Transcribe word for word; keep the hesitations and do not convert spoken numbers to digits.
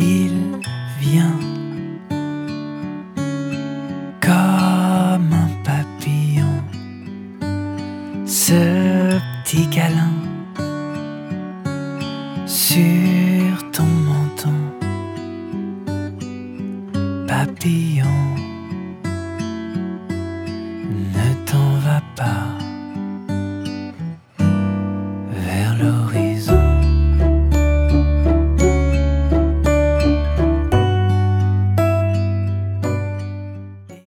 il vient comme un papillon, ce petit câlin sur ton menton. Papillon, ne t'en va pas.